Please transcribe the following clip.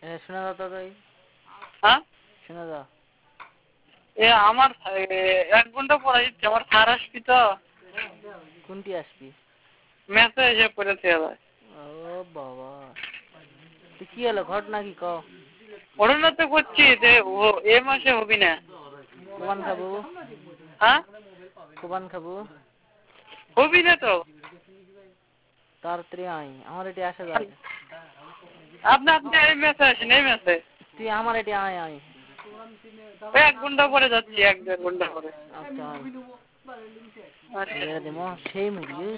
শোনা যাও তো তাই। হ্যাঁ শোনা যাও। আমার 1 ঘন্টা পরে যাচ্ছে, আমার স্যার আসবি তো। কোনটি আসবি? মেসে এসে পড়েছে এবার। ও বাবা, তুই কি হলো ঘটনা কি ক? ঘটনা তো করছি যে এ মাসে হবি না। কোবান খাবো? হ্যাঁ কোবান খাবো? হবি না তো। তাড়াতাড়ি আয়, আমার এটি আসা যায়। আপনি এই মেসে আসেন, এই মেসে। তুই আমার এটি আয় আয়। 1 ঘন্টা পরে যাচ্ছি, 1-1.5 ঘন্টা পরে। আচ্ছা আচ্ছা সেই মুরগি